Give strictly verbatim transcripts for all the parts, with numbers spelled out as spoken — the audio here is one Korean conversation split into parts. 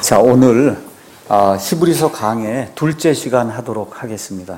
자, 오늘 어, 히브리서 강의 둘째 시간 하도록 하겠습니다.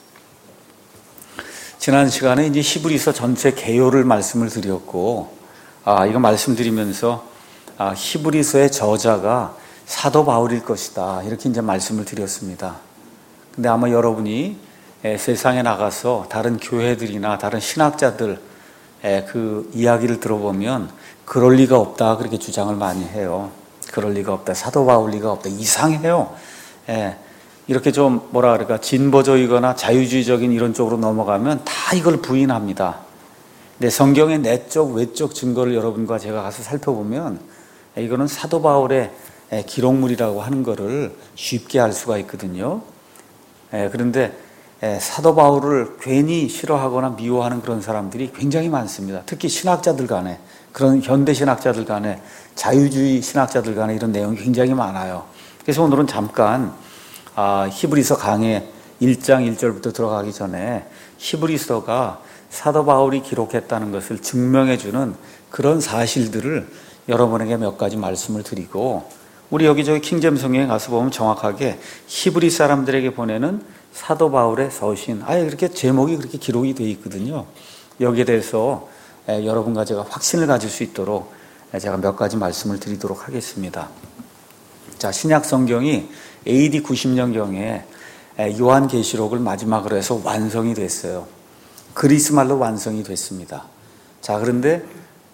지난 시간에 이제 히브리서 전체 개요를 말씀을 드렸고, 아, 이거 말씀드리면서 아, 히브리서의 저자가 사도 바울일 것이다, 이렇게 이제 말씀을 드렸습니다. 근데 아마 여러분이 에, 세상에 나가서 다른 교회들이나 다른 신학자들 에, 그 이야기를 들어보면 그럴 리가 없다, 그렇게 주장을 많이 해요. 그럴 리가 없다, 사도 바울 리가 없다, 이상해요. 예, 이렇게 좀 뭐라 그럴까, 진보적이거나 자유주의적인 이런 쪽으로 넘어가면 다 이걸 부인합니다. 근데 성경의 내적 외적 증거를 여러분과 제가 가서 살펴보면 이거는 사도 바울의 기록물이라고 하는 거를 쉽게 알 수가 있거든요. 예, 그런데 사도 바울을 괜히 싫어하거나 미워하는 그런 사람들이 굉장히 많습니다. 특히 신학자들 간에, 그런 현대 신학자들 간에, 자유주의 신학자들 간에 이런 내용이 굉장히 많아요. 그래서 오늘은 잠깐 아, 히브리서 강의 일 장 일 절부터 들어가기 전에 히브리서가 사도 바울이 기록했다는 것을 증명해주는 그런 사실들을 여러분에게 몇 가지 말씀을 드리고, 우리 여기저기 킹제임스 성경에 가서 보면 정확하게 히브리 사람들에게 보내는 사도 바울의 서신, 아예 그렇게 제목이 그렇게 기록이 되어 있거든요. 여기에 대해서 여러분과 제가 확신을 가질 수 있도록 제가 몇 가지 말씀을 드리도록 하겠습니다. 자, 신약 성경이 에이디 구십 년경에 요한계시록을 마지막으로 해서 완성이 됐어요. 그리스 말로 완성이 됐습니다. 자, 그런데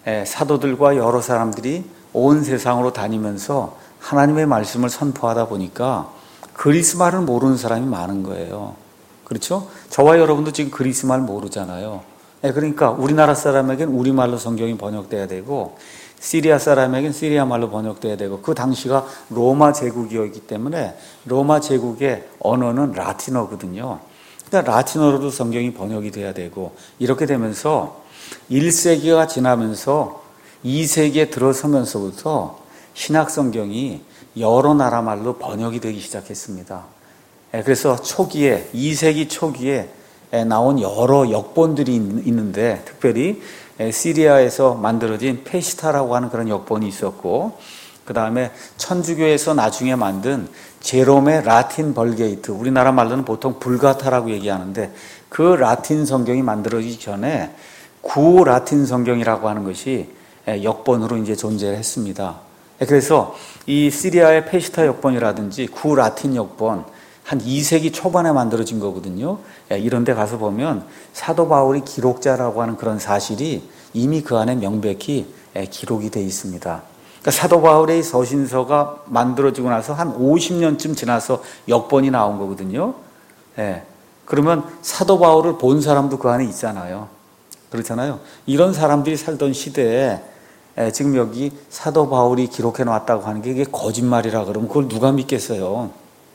사도들과 여러 사람들이 온 세상으로 다니면서 하나님의 말씀을 선포하다 보니까 그리스 말을 모르는 사람이 많은 거예요. 그렇죠? 저와 여러분도 지금 그리스 말 모르잖아요. 그러니까 우리나라 사람에겐 우리말로 성경이 번역돼야 되고, 시리아 사람에겐 시리아 말로 번역돼야 되고, 그 당시가 로마 제국이었기 때문에 로마 제국의 언어는 라틴어거든요. 그러니까 라틴어로도 성경이 번역이 돼야 되고, 이렇게 되면서 일 세기가 지나면서 이 세기에 들어서면서부터 신약 성경이 여러 나라 말로 번역이 되기 시작했습니다. 그래서 초기에, 이 세기 초기에 나온 여러 역본들이 있는데, 특별히 시리아에서 만들어진 페시타라고 하는 그런 역본이 있었고, 그 다음에 천주교에서 나중에 만든 제롬의 라틴 벌게이트, 우리나라 말로는 보통 불가타라고 얘기하는데, 그 라틴 성경이 만들어지기 전에 구 라틴 성경이라고 하는 것이 역본으로 이제 존재했습니다. 그래서 이 시리아의 페시타 역본이라든지 구 라틴 역본, 한 이 세기 초반에 만들어진 거거든요. 이런 데 가서 보면 사도 바울이 기록자라고 하는 그런 사실이 이미 그 안에 명백히 기록이 되어 있습니다. 그러니까 사도 바울의 서신서가 만들어지고 나서 한 오십 년쯤 지나서 역본이 나온 거거든요. 예. 그러면 사도 바울을 본 사람도 그 안에 있잖아요. 그렇잖아요. 이런 사람들이 살던 시대에 지금 여기 사도 바울이 기록해 놨다고 하는 게 이게 거짓말이라 그러면 그걸 누가 믿겠어요?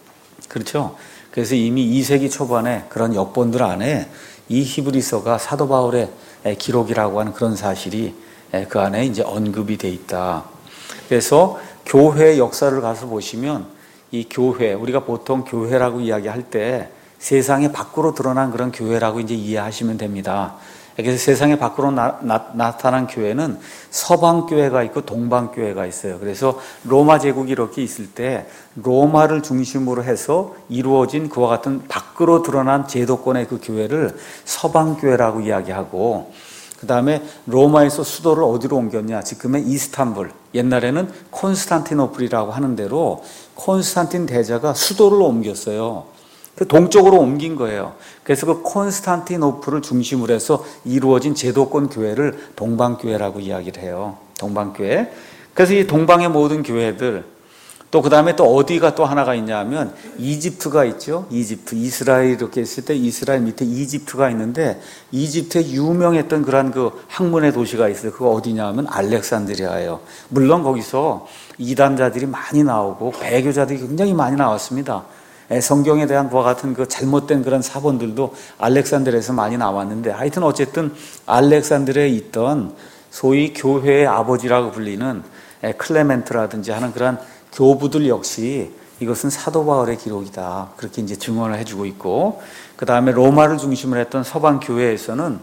그렇죠? 그래서 이미 이 세기 초반에 그런 역본들 안에 이 히브리서가 사도 바울의 기록이라고 하는 그런 사실이 그 안에 이제 언급이 돼 있다. 그래서 교회 역사를 가서 보시면 이 교회, 우리가 보통 교회라고 이야기할 때 세상에 밖으로 드러난 그런 교회라고 이제 이해하시면 됩니다. 그래서 세상에 밖으로 나, 나, 나타난 교회는 서방교회가 있고 동방교회가 있어요. 그래서 로마 제국이 이렇게 있을 때 로마를 중심으로 해서 이루어진 그와 같은 밖으로 드러난 제도권의 그 교회를 서방교회라고 이야기하고, 그 다음에 로마에서 수도를 어디로 옮겼냐, 지금의 이스탄불, 옛날에는 콘스탄티노플이라고 하는 대로 콘스탄틴 대제가 수도를 옮겼어요. 동쪽으로 옮긴 거예요. 그래서 그 콘스탄티노플을 중심으로 해서 이루어진 제도권 교회를 동방교회라고 이야기를 해요. 동방교회. 그래서 이 동방의 모든 교회들, 또 그 다음에 또 어디가 또 하나가 있냐 하면 이집트가 있죠. 이집트. 이스라엘 이렇게 있을 때 이스라엘 밑에 이집트가 있는데, 이집트에 유명했던 그런 그 학문의 도시가 있어요. 그거 어디냐 하면 알렉산드리아예요. 물론 거기서 이단자들이 많이 나오고 배교자들이 굉장히 많이 나왔습니다. 성경에 대한 그와 같은 그 잘못된 그런 사본들도 알렉산드리아에서 많이 나왔는데, 하여튼 어쨌든 알렉산드리아에 있던 소위 교회의 아버지라고 불리는 클레멘트라든지 하는 그런 교부들 역시 이것은 사도 바울의 기록이다, 그렇게 이제 증언을 해주고 있고, 그 다음에 로마를 중심으로 했던 서방 교회에서는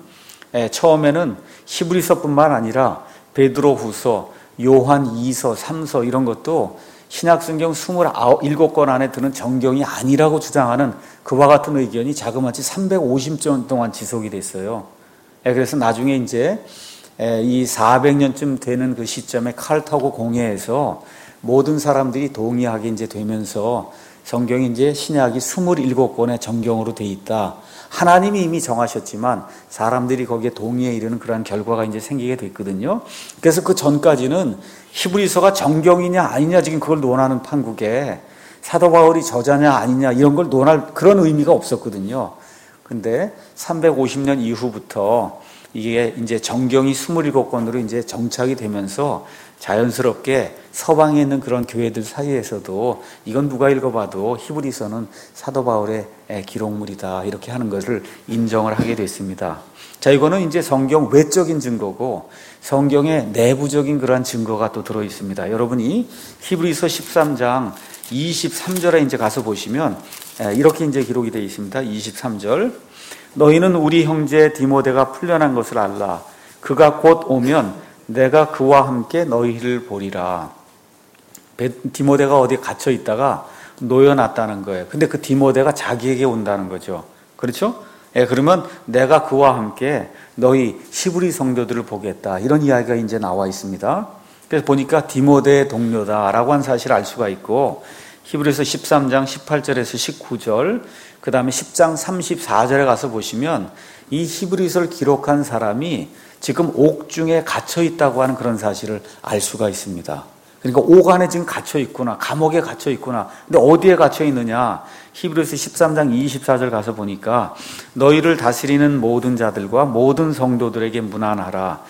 처음에는 히브리서뿐만 아니라 베드로후서, 요한 이서, 삼서 이런 것도 신약성경 이십칠 권 안에 드는 정경이 아니라고 주장하는 그와 같은 의견이 자그마치 삼백오십 년 동안 지속이 됐어요. 그래서 나중에 이제 이 사백 년쯤 되는 그 시점에 카르타고 공회에서 모든 사람들이 동의하게 이제 되면서 성경이 이제 신약이 이십칠 권의 정경으로 돼 있다. 하나님이 이미 정하셨지만 사람들이 거기에 동의에 이르는 그러한 결과가 이제 생기게 됐거든요. 그래서 그 전까지는 히브리서가 정경이냐 아니냐 지금 그걸 논하는 판국에 사도 바울이 저자냐 아니냐 이런 걸 논할 그런 의미가 없었거든요. 근데 삼백오십 년 이후부터 이게 이제 정경이 이십칠 권으로 이제 정착이 되면서 자연스럽게 서방에 있는 그런 교회들 사이에서도 이건 누가 읽어봐도 히브리서는 사도 바울의 기록물이다 이렇게 하는 것을 인정을 하게 됐습니다. 자, 이거는 이제 성경 외적인 증거고 성경의 내부적인 그러한 증거가 또 들어 있습니다. 여러분이 히브리서 십삼 장 이십삼 절에 이제 가서 보시면 이렇게 이제 기록이 되어 있습니다. 이십삼 절. 너희는 우리 형제 디모데가 풀려난 것을 알라. 그가 곧 오면 내가 그와 함께 너희를 보리라. 디모데가 어디 갇혀 있다가 놓여놨다는 거예요. 근데 그 디모데가 자기에게 온다는 거죠. 그렇죠? 예, 그러면 내가 그와 함께 너희 히브리 성도들을 보겠다. 이런 이야기가 이제 나와 있습니다. 그래서 보니까 디모데의 동료다라고 한 사실을 알 수가 있고 히브리서 십삼 장 십팔 절에서 십구 절 그 다음에 십 장 삼십사 절에 가서 보시면 이 히브리서를 기록한 사람이 지금 옥중에 갇혀 있다고 하는 그런 사실을 알 수가 있습니다. 그러니까 옥 안에 지금 갇혀 있구나. 감옥에 갇혀 있구나. 근데 어디에 갇혀 있느냐? 히브리서 십삼 장 이십사 절 가서 보니까 너희를 다스리는 모든 자들과 모든 성도들에게 문안하라.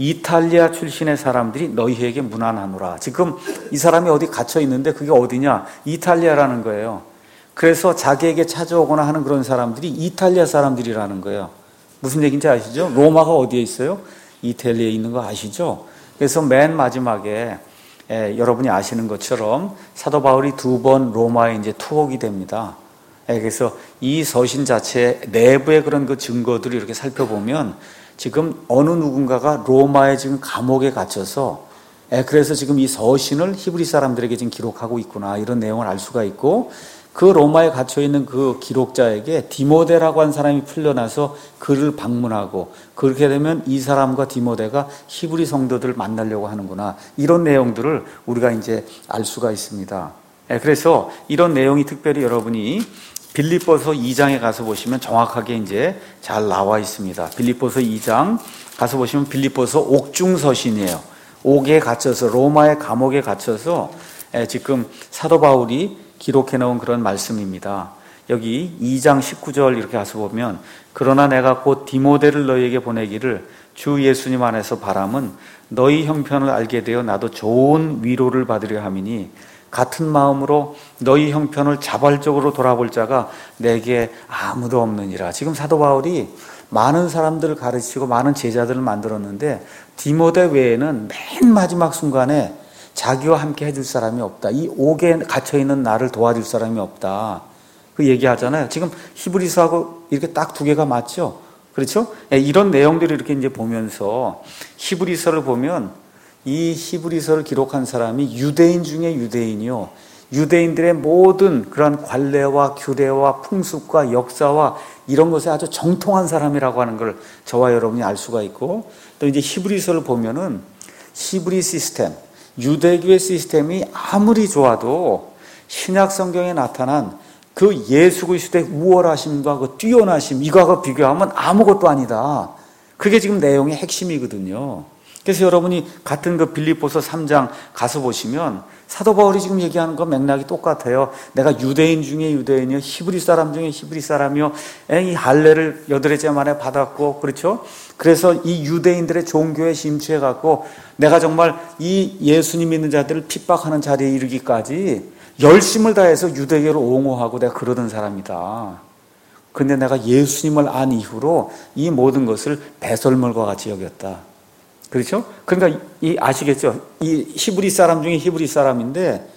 이탈리아 출신의 사람들이 너희에게 문안하노라. 지금 이 사람이 어디 갇혀 있는데 그게 어디냐? 이탈리아라는 거예요. 그래서 자기에게 찾아오거나 하는 그런 사람들이 이탈리아 사람들이라는 거예요. 무슨 얘기인지 아시죠? 로마가 어디에 있어요? 이탈리아에 있는 거 아시죠? 그래서 맨 마지막에 에, 여러분이 아시는 것처럼 사도 바울이 두 번 로마에 이제 투옥이 됩니다. 에, 그래서 이 서신 자체 내부의 그런 그 증거들을 이렇게 살펴보면 지금 어느 누군가가 로마에 지금 감옥에 갇혀서 에, 그래서 지금 이 서신을 히브리 사람들에게 지금 기록하고 있구나 이런 내용을 알 수가 있고 그 로마에 갇혀있는 그 기록자에게 디모데라고 한 사람이 풀려나서 그를 방문하고 그렇게 되면 이 사람과 디모데가 히브리 성도들을 만나려고 하는구나 이런 내용들을 우리가 이제 알 수가 있습니다. 그래서 이런 내용이 특별히 여러분이 빌립보서 이 장에 가서 보시면 정확하게 이제 잘 나와 있습니다. 빌립보서 이 장 가서 보시면 빌립보서 옥중 서신이에요. 옥에 갇혀서 로마의 감옥에 갇혀서 지금 사도 바울이 기록해 놓은 그런 말씀입니다. 여기 이 장 십구 절 이렇게 가서 보면 그러나 내가 곧 디모데를 너희에게 보내기를 주 예수님 안에서 바람은 너희 형편을 알게 되어 나도 좋은 위로를 받으려 함이니 같은 마음으로 너희 형편을 자발적으로 돌아볼 자가 내게 아무도 없느니라. 지금 사도 바울이 많은 사람들을 가르치고 많은 제자들을 만들었는데 디모데 외에는 맨 마지막 순간에 자기와 함께 해줄 사람이 없다. 이 옥에 갇혀있는 나를 도와줄 사람이 없다. 그 얘기하잖아요. 지금 히브리서하고 이렇게 딱 두 개가 맞죠? 그렇죠? 이런 내용들을 이렇게 이제 보면서 히브리서를 보면 이 히브리서를 기록한 사람이 유대인 중에 유대인이요. 유대인들의 모든 그런 관례와 규례와 풍습과 역사와 이런 것에 아주 정통한 사람이라고 하는 걸 저와 여러분이 알 수가 있고 또 이제 히브리서를 보면은 히브리 시스템, 유대교의 시스템이 아무리 좋아도 신약 성경에 나타난 그 예수 그리스도의 우월하심과 그 뛰어나심 이거하고 비교하면 아무것도 아니다. 그게 지금 내용의 핵심이거든요. 그래서 여러분이 같은 그 빌립보서 삼 장 가서 보시면 사도 바울이 지금 얘기하는 건 맥락이 똑같아요. 내가 유대인 중에 유대인이요, 히브리 사람 중에 히브리 사람이요, 이 할례를 여덟째 만에 받았고, 그렇죠? 그래서 이 유대인들의 종교에 심취해갖고 내가 정말 이 예수님 믿는 자들을 핍박하는 자리에 이르기까지 열심을 다해서 유대교를 옹호하고 내가 그러던 사람이다. 근데 내가 예수님을 안 이후로 이 모든 것을 배설물과 같이 여겼다. 그렇죠? 그러니까 이 아시겠죠? 이 히브리 사람 중에 히브리 사람인데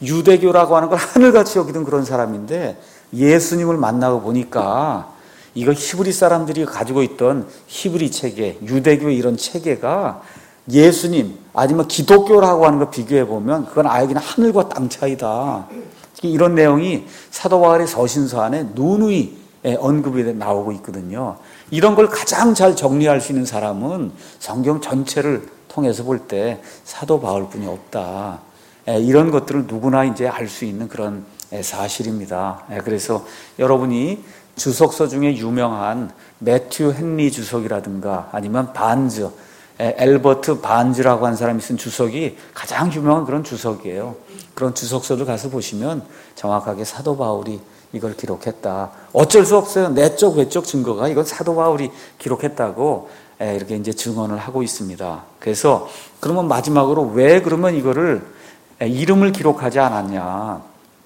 유대교라고 하는 걸 하늘같이 여기던 그런 사람인데 예수님을 만나고 보니까 이거 히브리 사람들이 가지고 있던 히브리 체계, 유대교의 이런 체계가 예수님 아니면 기독교라고 하는 거 비교해 보면 그건 아예 그냥 하늘과 땅 차이다. 이런 내용이 사도 바울의 서신서 안에 누누이 언급이 나오고 있거든요. 이런 걸 가장 잘 정리할 수 있는 사람은 성경 전체를 통해서 볼 때 사도 바울뿐이 없다. 이런 것들을 누구나 이제 알 수 있는 그런 사실입니다. 그래서 여러분이 주석서 중에 유명한 매튜 헨리 주석이라든가 아니면 반즈, 엘버트 반즈라고 하는 사람이 쓴 주석이 가장 유명한 그런 주석이에요. 그런 주석서를 가서 보시면 정확하게 사도 바울이 이걸 기록했다. 어쩔 수 없어요. 내적 외적 증거가 이건 사도 바울이 기록했다고 이렇게 이제 증언을 하고 있습니다. 그래서 그러면 마지막으로 왜 그러면 이거를 이름을 기록하지 않았냐?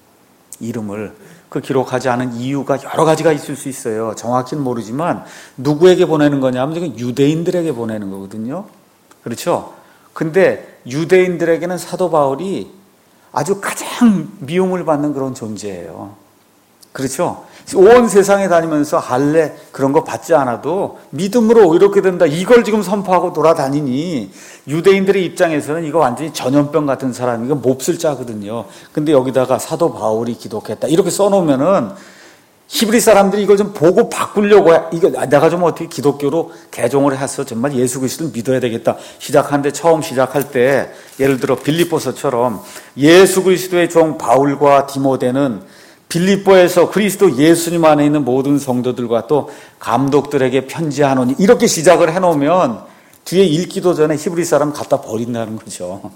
이름을 그 기록하지 않은 이유가 여러 가지가 있을 수 있어요. 정확히는 모르지만 누구에게 보내는 거냐면 이건 유대인들에게 보내는 거거든요. 그렇죠? 근데 유대인들에게는 사도 바울이 아주 가장 미움을 받는 그런 존재예요. 그렇죠? 온 세상에 다니면서 할례 그런 거 받지 않아도 믿음으로 이렇게 된다. 이걸 지금 선포하고 돌아다니니 유대인들의 입장에서는 이거 완전히 전염병 같은 사람, 이거 몹쓸 자거든요. 근데 여기다가 사도 바울이 기록했다. 이렇게 써놓으면은 히브리 사람들이 이걸 좀 보고 바꾸려고 해. 이거 내가 좀 어떻게 기독교로 개종을 해서 정말 예수 그리스도를 믿어야 되겠다. 시작하는데 처음 시작할 때 예를 들어 빌립보서처럼 예수 그리스도의 종 바울과 디모데는 빌립보에서 그리스도 예수님 안에 있는 모든 성도들과 또 감독들에게 편지하노니 이렇게 시작을 해놓으면 뒤에 읽기도 전에 히브리 사람 갖다 버린다는 거죠.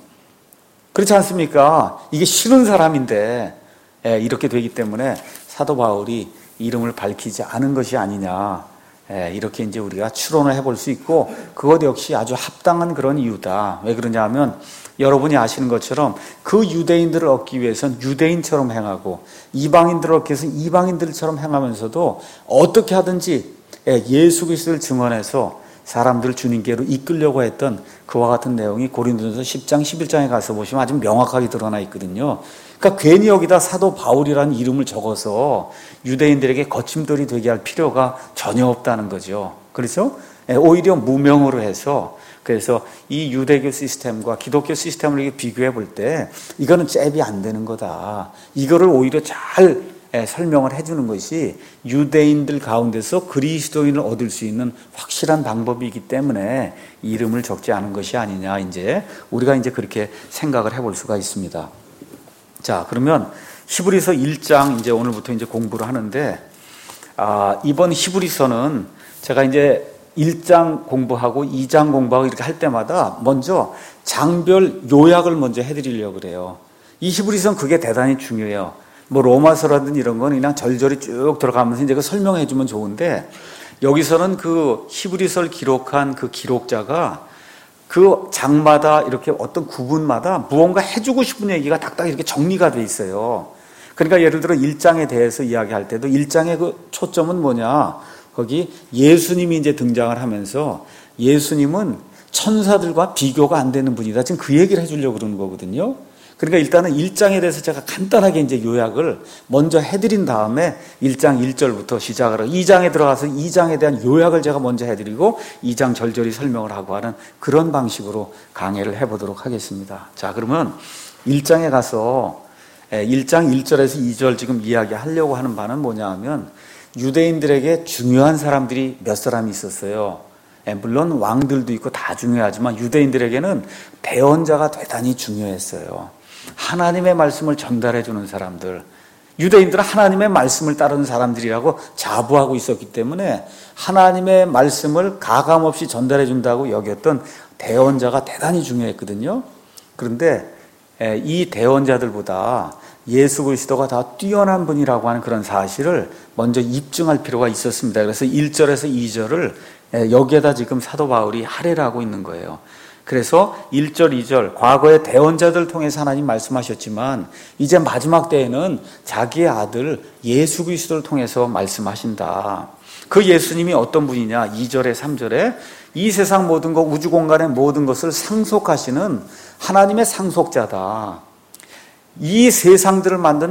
그렇지 않습니까? 이게 싫은 사람인데 이렇게 되기 때문에 사도 바울이 이름을 밝히지 않은 것이 아니냐, 이렇게 이제 우리가 추론을 해볼 수 있고 그것 역시 아주 합당한 그런 이유다. 왜 그러냐 하면 여러분이 아시는 것처럼 그 유대인들을 얻기 위해서는 유대인처럼 행하고 이방인들을 얻기 위해서는 이방인들처럼 행하면서도 어떻게 하든지 예수 그리스도를 증언해서 사람들을 주님께로 이끌려고 했던 그와 같은 내용이 고린도전서 십 장 십일 장에 가서 보시면 아주 명확하게 드러나 있거든요. 그러니까 괜히 여기다 사도 바울이라는 이름을 적어서 유대인들에게 거침돌이 되게 할 필요가 전혀 없다는 거죠. 그렇죠? 오히려 무명으로 해서 그래서 이 유대교 시스템과 기독교 시스템을 이렇게 비교해 볼 때 이거는 잽이 안 되는 거다. 이거를 오히려 잘 설명을 해주는 것이 유대인들 가운데서 그리스도인을 얻을 수 있는 확실한 방법이기 때문에 이름을 적지 않은 것이 아니냐. 이제 우리가 이제 그렇게 생각을 해볼 수가 있습니다. 자, 그러면 히브리서 일 장 이제 오늘부터 이제 공부를 하는데 아, 이번 히브리서는 제가 이제 일 장 공부하고 이 장 공부하고 이렇게 할 때마다 먼저 장별 요약을 먼저 해드리려고 그래요. 이 히브리서는 그게 대단히 중요해요. 뭐 로마서라든지 이런 건 그냥 절절히 쭉 들어가면서 이제 그 설명해 주면 좋은데 여기서는 그 히브리서를 기록한 그 기록자가 그 장마다 이렇게 어떤 구분마다 무언가 해주고 싶은 얘기가 딱딱 이렇게 정리가 돼 있어요. 그러니까 예를 들어 일 장에 대해서 이야기할 때도 일 장의 그 초점은 뭐냐? 거기 예수님이 이제 등장을 하면서 예수님은 천사들과 비교가 안 되는 분이다. 지금 그 얘기를 해주려고 그러는 거거든요. 그러니까 일단은 일 장에 대해서 제가 간단하게 이제 요약을 먼저 해드린 다음에 일 장 일 절부터 시작을 하고 이 장에 들어가서 이 장에 대한 요약을 제가 먼저 해드리고 이 장 절절히 설명을 하고 하는 그런 방식으로 강의를 해보도록 하겠습니다. 자, 그러면 일 장에 가서 일 장 일 절에서 이 절 지금 이야기하려고 하는 바는 뭐냐 하면 유대인들에게 중요한 사람들이 몇 사람이 있었어요. 물론 왕들도 있고 다 중요하지만 유대인들에게는 대언자가 대단히 중요했어요. 하나님의 말씀을 전달해 주는 사람들, 유대인들은 하나님의 말씀을 따르는 사람들이라고 자부하고 있었기 때문에 하나님의 말씀을 가감없이 전달해 준다고 여겼던 대언자가 대단히 중요했거든요. 그런데 이 대언자들보다 예수 그리스도가 더 뛰어난 분이라고 하는 그런 사실을 먼저 입증할 필요가 있었습니다. 그래서 일 절에서 이 절을 여기에다 지금 사도 바울이 할애를 하고 있는 거예요. 그래서 일 절, 이 절 과거의 대언자들을 통해서 하나님 말씀하셨지만 이제 마지막 때에는 자기의 아들 예수 그리스도를 통해서 말씀하신다. 그 예수님이 어떤 분이냐? 이 절에 삼 절에 이 세상 모든 것, 우주 공간의 모든 것을 상속하시는 하나님의 상속자다. 이 세상들을 만든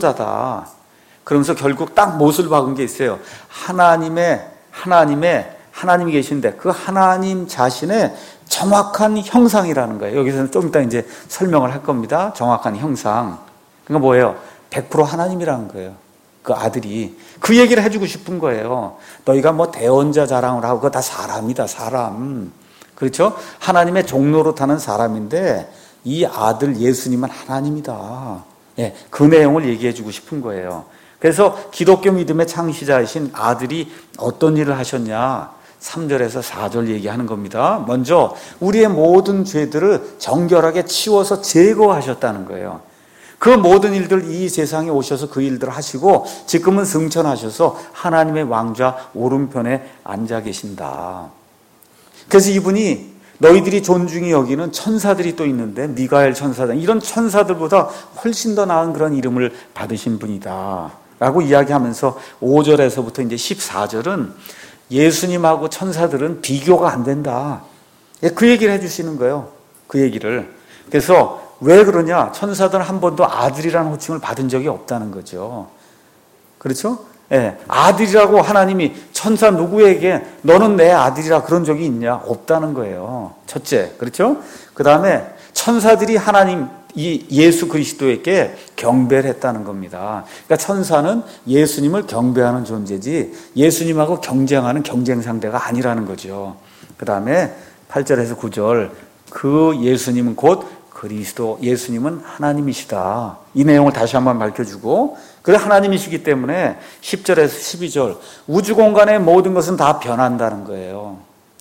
창조자다. 그러면서 결국 딱 못을 박은 게 있어요. 하나님의 하나님의 하나님이 계신데 그 하나님 자신의 정확한 형상이라는 거예요. 여기서는 좀 이따 이제 설명을 할 겁니다. 정확한 형상. 그러니까 뭐예요? 백 퍼센트 하나님이라는 거예요. 그 아들이. 그 얘기를 해주고 싶은 거예요. 너희가 뭐 대언자 자랑을 하고 그거 다 사람이다, 사람. 그렇죠? 하나님의 종로로 타는 사람인데 이 아들 예수님은 하나님이다. 예, 그 내용을 얘기해 주고 싶은 거예요. 그래서 기독교 믿음의 창시자이신 아들이 어떤 일을 하셨냐? 삼 절에서 사 절 얘기하는 겁니다. 먼저 우리의 모든 죄들을 정결하게 치워서 제거하셨다는 거예요. 그 모든 일들 이 세상에 오셔서 그 일들을 하시고 지금은 승천하셔서 하나님의 왕좌 오른편에 앉아 계신다. 그래서 이분이 너희들이 존중히 여기는 천사들이 또 있는데 미가엘 천사들 이런 천사들보다 훨씬 더 나은 그런 이름을 받으신 분이다 라고 이야기하면서 오 절에서부터 이제 십사 절은 예수님하고 천사들은 비교가 안 된다. 그 얘기를 해주시는 거예요. 그 얘기를. 그래서 왜 그러냐? 천사들은 한 번도 아들이라는 호칭을 받은 적이 없다는 거죠. 그렇죠? 예, 아들이라고 하나님이 천사 누구에게 너는 내 아들이라 그런 적이 있냐? 없다는 거예요. 첫째. 그렇죠? 그 다음에 천사들이 하나님 이 예수 그리스도에게 경배를 했다는 겁니다. 그러니까 천사는 예수님을 경배하는 존재지 예수님하고 경쟁하는 경쟁 상대가 아니라는 거죠. 그 다음에 팔 절에서 구 절 그 예수님은 곧 그리스도, 예수님은 하나님이시다. 이 내용을 다시 한번 밝혀주고 그래 하나님이시기 때문에 십 절에서 십이 절 우주 공간의 모든 것은 다 변한다는 거예요.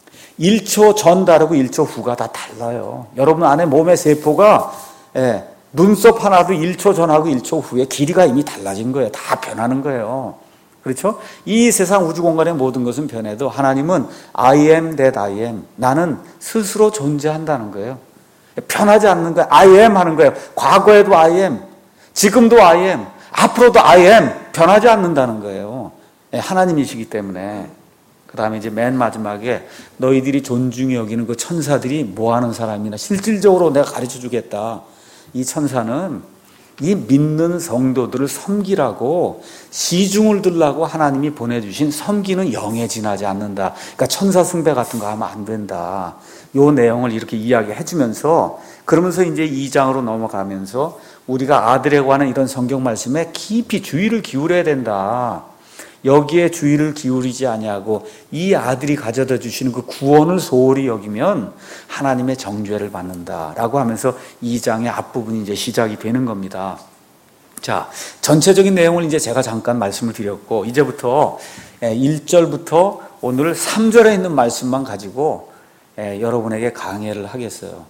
일 초 전 다르고 일 초 후가 다 달라요. 여러분 안에 몸의 세포가 예, 눈썹 하나도 일 초 전하고 일 초 후에 길이가 이미 달라진 거예요. 다 변하는 거예요. 그렇죠? 이 세상 우주 공간의 모든 것은 변해도 하나님은 I am that I am. 나는 스스로 존재한다는 거예요. 변하지 않는 거예요. I am 하는 거예요. 과거에도 I am, 지금도 I am, 앞으로도 I am. 변하지 않는다는 거예요. 예, 하나님이시기 때문에. 그 다음에 이제 맨 마지막에 너희들이 존중히 여기는 그 천사들이 뭐 하는 사람이나 실질적으로 내가 가르쳐 주겠다. 이 천사는 이 믿는 성도들을 섬기라고 시중을 들라고 하나님이 보내주신 섬기는 영에 지나지 않는다. 그러니까 천사 숭배 같은 거 하면 안 된다. 요 내용을 이렇게 이야기해 주면서 그러면서 이제 이 장으로 넘어가면서 우리가 아들에 관한 이런 성경 말씀에 깊이 주의를 기울여야 된다. 여기에 주의를 기울이지 아니하고 이 아들이 가져다 주시는 그 구원을 소홀히 여기면 하나님의 정죄를 받는다라고 하면서 이 장의 앞부분이 이제 시작이 되는 겁니다. 자, 전체적인 내용을 이제 제가 잠깐 말씀을 드렸고 이제부터 일 절부터 오늘 삼 절에 있는 말씀만 가지고 여러분에게 강해를 하겠어요.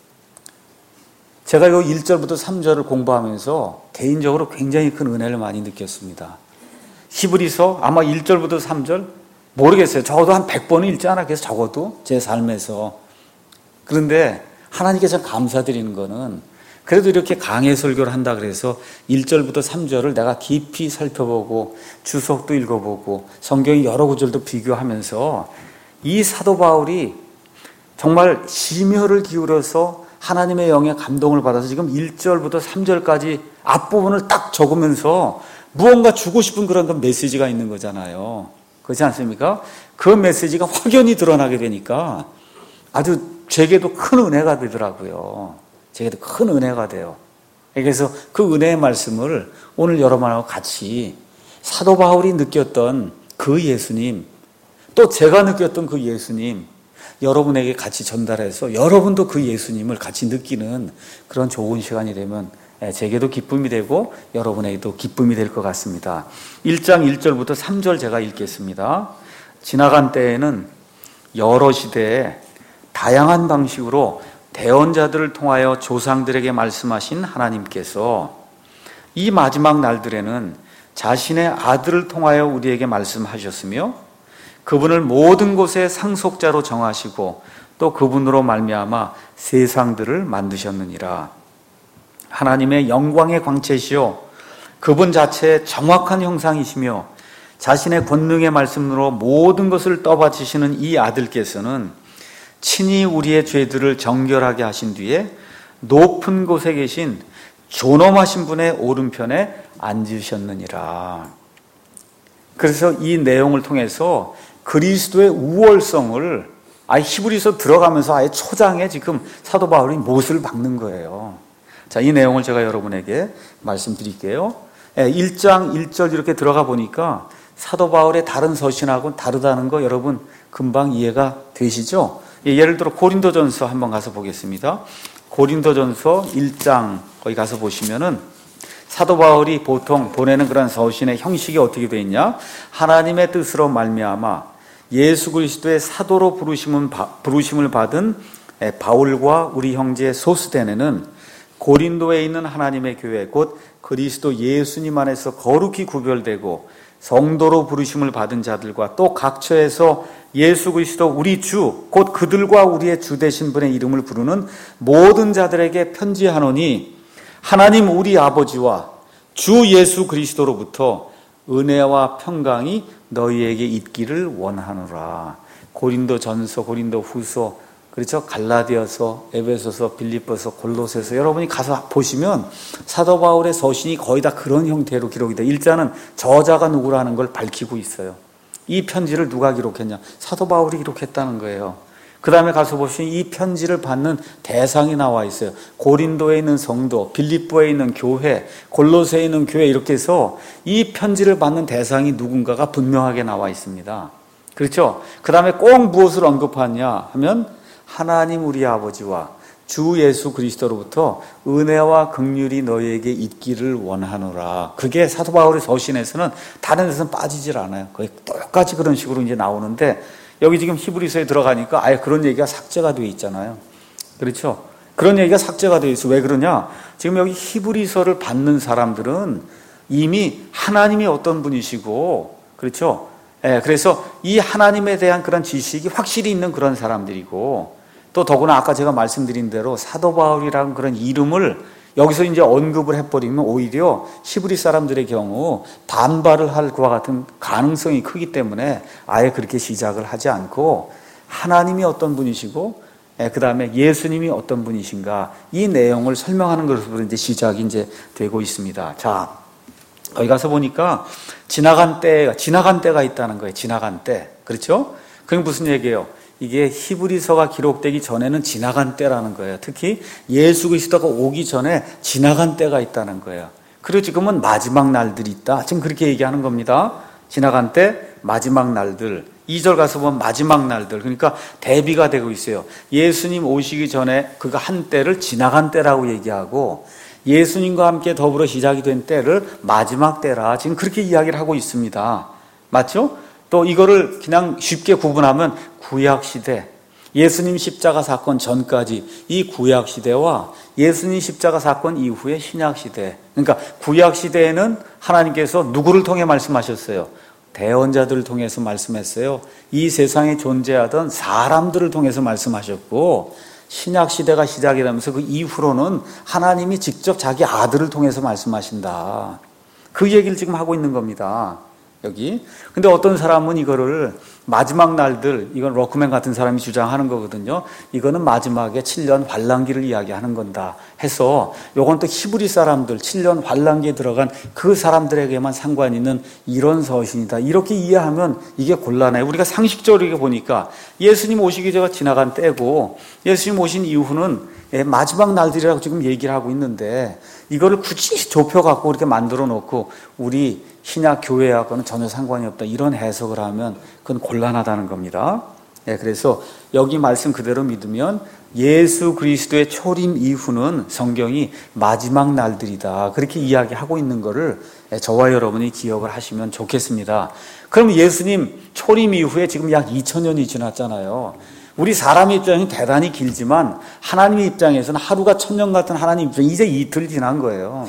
제가 이 일 절부터 삼 절을 공부하면서 개인적으로 굉장히 큰 은혜를 많이 느꼈습니다. 히브리서 아마 일 절부터 삼 절 모르겠어요. 적어도 한 백 번은 읽지 않았겠어요. 적어도 제 삶에서. 그런데 하나님께 참 감사드리는 거는 그래도 이렇게 강해 설교를 한다 그래서 일 절부터 삼 절을 내가 깊이 살펴보고 주석도 읽어보고 성경의 여러 구절도 비교하면서 이 사도 바울이 정말 심혈을 기울여서 하나님의 영의 감동을 받아서 지금 일 절부터 삼 절까지 앞부분을 딱 적으면서 무언가 주고 싶은 그런 메시지가 있는 거잖아요. 그렇지 않습니까? 그 메시지가 확연히 드러나게 되니까 아주 제게도 큰 은혜가 되더라고요. 제게도 큰 은혜가 돼요. 그래서 그 은혜의 말씀을 오늘 여러분하고 같이 사도 바울이 느꼈던 그 예수님, 또 제가 느꼈던 그 예수님, 여러분에게 같이 전달해서 여러분도 그 예수님을 같이 느끼는 그런 좋은 시간이 되면 제게도 기쁨이 되고 여러분에게도 기쁨이 될 것 같습니다. 일 장 일 절부터 삼 절 제가 읽겠습니다. 지나간 때에는 여러 시대에 다양한 방식으로 대언자들을 통하여 조상들에게 말씀하신 하나님께서 이 마지막 날들에는 자신의 아들을 통하여 우리에게 말씀하셨으며 그분을 모든 곳에 상속자로 정하시고 또 그분으로 말미암아 세상들을 만드셨느니라. 하나님의 영광의 광채시요 그분 자체의 정확한 형상이시며 자신의 권능의 말씀으로 모든 것을 떠받치시는 이 아들께서는 친히 우리의 죄들을 정결하게 하신 뒤에 높은 곳에 계신 존엄하신 분의 오른편에 앉으셨느니라. 그래서 이 내용을 통해서 그리스도의 우월성을 아예 히브리서 들어가면서 아예 초장에 지금 사도 바울이 못을 박는 거예요. 자, 이 내용을 제가 여러분에게 말씀드릴게요. 일 장 일 절 이렇게 들어가 보니까 사도 바울의 다른 서신하고는 다르다는 거 여러분 금방 이해가 되시죠? 예를 들어 고린도전서 한번 가서 보겠습니다. 고린도전서 일 장 거기 가서 보시면은 사도 바울이 보통 보내는 그런 서신의 형식이 어떻게 되어 있냐? 하나님의 뜻으로 말미암아 예수 그리스도의 사도로 부르심을 받은 바울과 우리 형제 소스데네는 고린도에 있는 하나님의 교회 곧 그리스도 예수님 안에서 거룩히 구별되고 성도로 부르심을 받은 자들과 또 각처에서 예수 그리스도 우리 주 곧 그들과 우리의 주 되신 분의 이름을 부르는 모든 자들에게 편지하노니 하나님 우리 아버지와 주 예수 그리스도로부터 은혜와 평강이 너희에게 있기를 원하노라. 고린도전서, 고린도후서, 그렇죠? 갈라디아서, 에베소서, 빌립보서, 골로새서 여러분이 가서 보시면 사도 바울의 서신이 거의 다 그런 형태로 기록이 돼요. 일단은 저자가 누구라는 걸 밝히고 있어요. 이 편지를 누가 기록했냐? 사도 바울이 기록했다는 거예요. 그 다음에 가서 보시면 이 편지를 받는 대상이 나와 있어요. 고린도에 있는 성도, 빌립보에 있는 교회, 골로새에 있는 교회 이렇게 해서 이 편지를 받는 대상이 누군가가 분명하게 나와 있습니다. 그렇죠? 그 다음에 꼭 무엇을 언급하냐 하면 하나님 우리 아버지와 주 예수 그리스도로부터 은혜와 긍휼이 너희에게 있기를 원하노라. 그게 사도 바울의 서신에서는 다른 데서는 빠지질 않아요. 거의 똑같이 그런 식으로 이제 나오는데 여기 지금 히브리서에 들어가니까 아예 그런 얘기가 삭제가 되어 있잖아요. 그렇죠? 그런 얘기가 삭제가 되어 있어. 왜 그러냐? 지금 여기 히브리서를 받는 사람들은 이미 하나님이 어떤 분이시고, 그렇죠? 예, 그래서 이 하나님에 대한 그런 지식이 확실히 있는 그런 사람들이고, 또 더구나 아까 제가 말씀드린 대로 사도 바울이라는 그런 이름을 여기서 이제 언급을 해버리면 오히려 히브리 사람들의 경우 반발을 할 그와 같은 가능성이 크기 때문에 아예 그렇게 시작을 하지 않고 하나님이 어떤 분이시고 그 다음에 예수님이 어떤 분이신가 이 내용을 설명하는 것으로 이제 시작이 이제 되고 있습니다. 자, 거기 가서 보니까 지나간 때, 지나간 때가 있다는 거예요. 지나간 때. 그렇죠? 그게 무슨 얘기예요? 이게 히브리서가 기록되기 전에는 지나간 때라는 거예요. 특히 예수 그리스도가 오기 전에 지나간 때가 있다는 거예요. 그리고 지금은 마지막 날들이 있다. 지금 그렇게 얘기하는 겁니다. 지나간 때, 마지막 날들. 이 절 가서 보면 마지막 날들. 그러니까 대비가 되고 있어요. 예수님 오시기 전에 그가 한 때를 지나간 때라고 얘기하고 예수님과 함께 더불어 시작이 된 때를 마지막 때라. 지금 그렇게 이야기를 하고 있습니다. 맞죠? 또 이거를 그냥 쉽게 구분하면 구약시대, 예수님 십자가 사건 전까지 이 구약시대와 예수님 십자가 사건 이후의 신약시대. 그러니까 구약시대에는 하나님께서 누구를 통해 말씀하셨어요? 대언자들을 통해서 말씀했어요. 이 세상에 존재하던 사람들을 통해서 말씀하셨고 신약시대가 시작이 되면서 그 이후로는 하나님이 직접 자기 아들을 통해서 말씀하신다. 그 얘기를 지금 하고 있는 겁니다. 여기. 근데 어떤 사람은 이거를 마지막 날들, 이건 로크맨 같은 사람이 주장하는 거거든요. 이거는 마지막에 칠 년 환란기를 이야기하는 건다 해서 요건 또 히브리 사람들 칠 년 환란기에 들어간 그 사람들에게만 상관 있는 이런 서신이다. 이렇게 이해하면 이게 곤란해요. 우리가 상식적으로 보니까 예수님 오시기 전에 지나간 때고 예수님 오신 이후는 마지막 날들이라고 지금 얘기를 하고 있는데 이거를 굳이 좁혀갖고 이렇게 만들어 놓고 우리 신약 교회하고는 전혀 상관이 없다 이런 해석을 하면 그건 곤란하다는 겁니다. 네, 그래서 여기 말씀 그대로 믿으면 예수 그리스도의 초림 이후는 성경이 마지막 날들이다 그렇게 이야기하고 있는 거를 저와 여러분이 기억을 하시면 좋겠습니다. 그럼 예수님 초림 이후에 지금 약 이천 년이 지났잖아요. 우리 사람의 입장이 대단히 길지만 하나님의 입장에서는 하루가 천년 같은 하나님 입장이 이제 이틀 지난 거예요.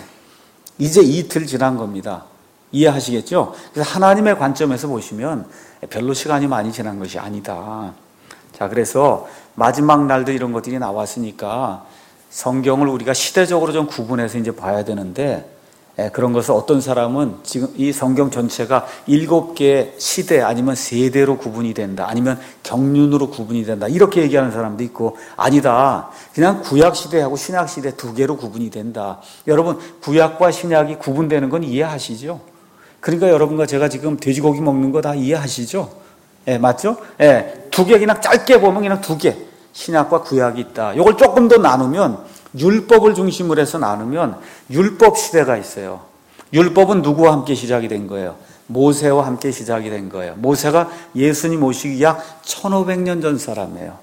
이제 이틀 지난 겁니다. 이해하시겠죠? 그래서 하나님의 관점에서 보시면 별로 시간이 많이 지난 것이 아니다. 자, 그래서 마지막 날도 이런 것들이 나왔으니까 성경을 우리가 시대적으로 좀 구분해서 이제 봐야 되는데 그런 것을 어떤 사람은 지금 이 성경 전체가 일곱 개의 시대 아니면 세대로 구분이 된다. 아니면 경륜으로 구분이 된다. 이렇게 얘기하는 사람도 있고 아니다. 그냥 구약 시대하고 신약 시대 두 개로 구분이 된다. 여러분 구약과 신약이 구분되는 건 이해하시죠? 그러니까 여러분과 제가 지금 돼지고기 먹는 거 다 이해하시죠? 예, 맞죠? 예, 두 개 그냥 짧게 보면 그냥 두 개. 신약과 구약이 있다. 이걸 조금 더 나누면 율법을 중심으로 해서 나누면 율법 시대가 있어요. 율법은 누구와 함께 시작이 된 거예요? 모세와 함께 시작이 된 거예요. 모세가 예수님 오시기 약 천오백 년 전 사람이에요.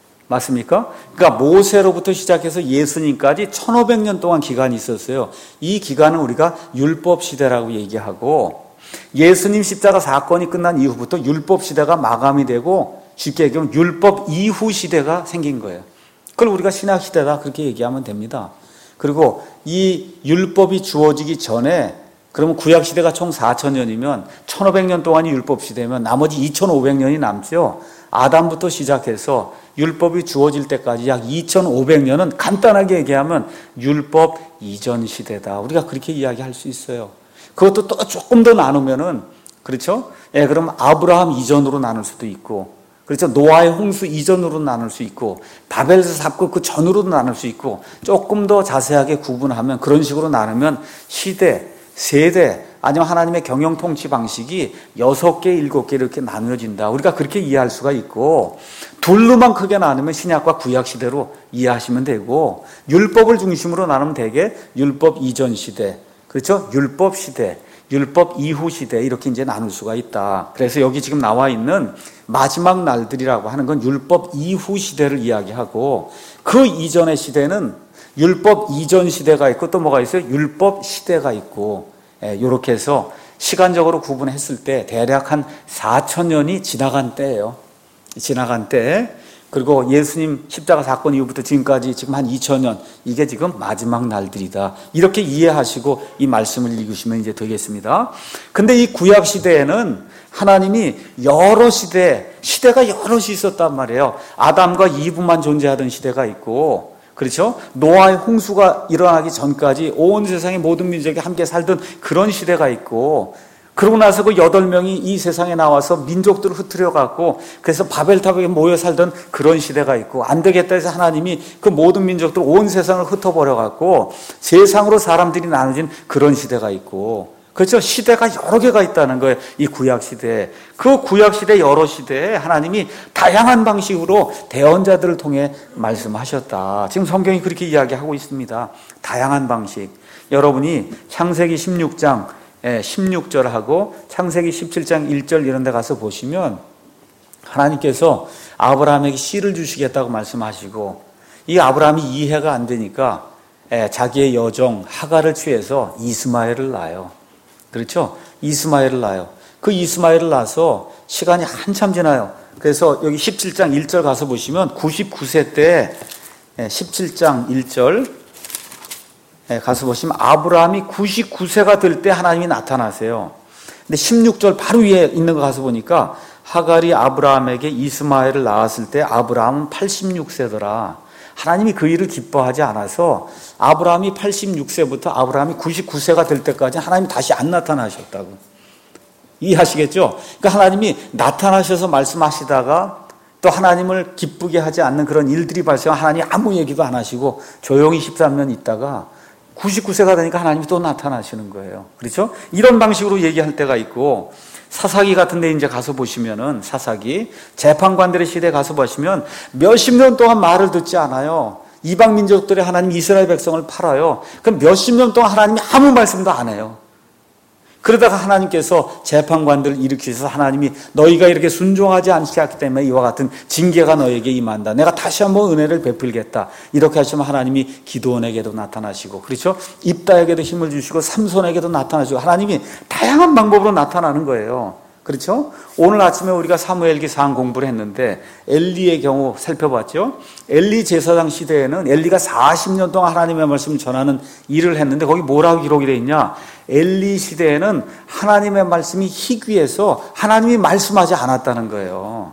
맞습니까? 그러니까 모세로부터 시작해서 예수님까지 천오백 년 동안 기간이 있었어요. 이 기간은 우리가 율법 시대라고 얘기하고, 예수님 십자가 사건이 끝난 이후부터 율법 시대가 마감이 되고, 쉽게 얘기하면 율법 이후 시대가 생긴 거예요. 그걸 우리가 신약 시대다 그렇게 얘기하면 됩니다. 그리고 이 율법이 주어지기 전에, 그러면 구약 시대가 총 사천 년이면 천오백 년 동안이 율법 시대면 나머지 이천오백 년이 남죠. 아담부터 시작해서 율법이 주어질 때까지 약 이천오백 년은 간단하게 얘기하면 율법 이전 시대다. 우리가 그렇게 이야기할 수 있어요. 그것도 또 조금 더 나누면은, 그렇죠? 예, 그럼 아브라함 이전으로 나눌 수도 있고, 그렇죠? 노아의 홍수 이전으로 나눌 수 있고, 바벨 사건 그 전으로도 나눌 수 있고, 조금 더 자세하게 구분하면, 그런 식으로 나누면 시대, 세대, 아니면 하나님의 경영 통치 방식이 여섯 개, 일곱 개 이렇게 나누어진다. 우리가 그렇게 이해할 수가 있고, 둘로만 크게 나누면 신약과 구약 시대로 이해하시면 되고, 율법을 중심으로 나누면 되게 율법 이전 시대, 그렇죠? 율법 시대, 율법 이후 시대 이렇게 이제 나눌 수가 있다. 그래서 여기 지금 나와 있는 마지막 날들이라고 하는 건 율법 이후 시대를 이야기하고, 그 이전의 시대는 율법 이전 시대가 있고 또 뭐가 있어요? 율법 시대가 있고, 예, 이렇게 해서 시간적으로 구분했을 때 대략 한 사천 년이 지나간 때예요. 지나간 때. 그리고 예수님 십자가 사건 이후부터 지금까지 지금 한 이천 년, 이게 지금 마지막 날들이다. 이렇게 이해하시고 이 말씀을 읽으시면 이제 되겠습니다. 근데 이 구약 시대에는 하나님이 여러 시대, 시대가 여럿이 있었단 말이에요. 아담과 이브만 존재하던 시대가 있고, 그렇죠? 노아의 홍수가 일어나기 전까지 온 세상의 모든 민족이 함께 살던 그런 시대가 있고, 그러고 나서 그 여덟 명이 이 세상에 나와서 민족들을 흩트려 갖고, 그래서 바벨탑에 모여 살던 그런 시대가 있고, 안 되겠다 해서 하나님이 그 모든 민족들 온 세상을 흩어버려 갖고 세상으로 사람들이 나눠진 그런 시대가 있고, 그렇죠? 시대가 여러 개가 있다는 거예요. 이 구약 시대. 그 구약 시대 여러 시대에 하나님이 다양한 방식으로 대언자들을 통해 말씀하셨다. 지금 성경이 그렇게 이야기하고 있습니다. 다양한 방식. 여러분이 창세기 십육 장 십육 절하고 창세기 십칠 장 일 절 이런 데 가서 보시면 하나님께서 아브라함에게 씨를 주시겠다고 말씀하시고, 이 아브라함이 이해가 안 되니까 자기의 여종 하갈을 취해서 이스마엘을 낳아요. 그렇죠? 이스마엘을 낳아요. 그 이스마엘을 낳아서 시간이 한참 지나요. 그래서 여기 십칠 장 일 절 가서 보시면 구십구 세 때 십칠 장 일 절 가서 보시면 아브라함이 구십구 세가 될 때 하나님이 나타나세요. 근데 십육 절 바로 위에 있는 거 가서 보니까 하갈이 아브라함에게 이스마엘을 낳았을 때 아브라함은 팔십육 세더라. 하나님이 그 일을 기뻐하지 않아서 아브라함이 팔십육 세부터 아브라함이 구십구 세가 될 때까지 하나님이 다시 안 나타나셨다고. 이해하시겠죠? 그러니까 하나님이 나타나셔서 말씀하시다가 또 하나님을 기쁘게 하지 않는 그런 일들이 발생하면 하나님이 아무 얘기도 안 하시고 조용히 십삼 년 있다가 구십구 세가 되니까 하나님이 또 나타나시는 거예요. 그렇죠? 이런 방식으로 얘기할 때가 있고, 사사기 같은 데 이제 가서 보시면은, 사사기, 재판관들의 시대에 가서 보시면 몇십 년 동안 말을 듣지 않아요. 이방 민족들이 하나님 이스라엘 백성을 팔아요. 그럼 몇십 년 동안 하나님이 아무 말씀도 안 해요. 그러다가 하나님께서 재판관들을 일으키셔서 하나님이 너희가 이렇게 순종하지 않게 했기 때문에 이와 같은 징계가 너에게 임한다. 내가 다시 한번 은혜를 베풀겠다. 이렇게 하시면 하나님이 기드온에게도 나타나시고, 그렇죠? 입다에게도 힘을 주시고 삼손에게도 나타나시고, 하나님이 다양한 방법으로 나타나는 거예요. 그렇죠? 오늘 아침에 우리가 사무엘기 상 공부를 했는데 엘리의 경우 살펴봤죠? 엘리 제사장 시대에는 엘리가 사십 년 동안 하나님의 말씀을 전하는 일을 했는데 거기 뭐라고 기록이 되어 있냐? 엘리 시대에는 하나님의 말씀이 희귀해서 하나님이 말씀하지 않았다는 거예요.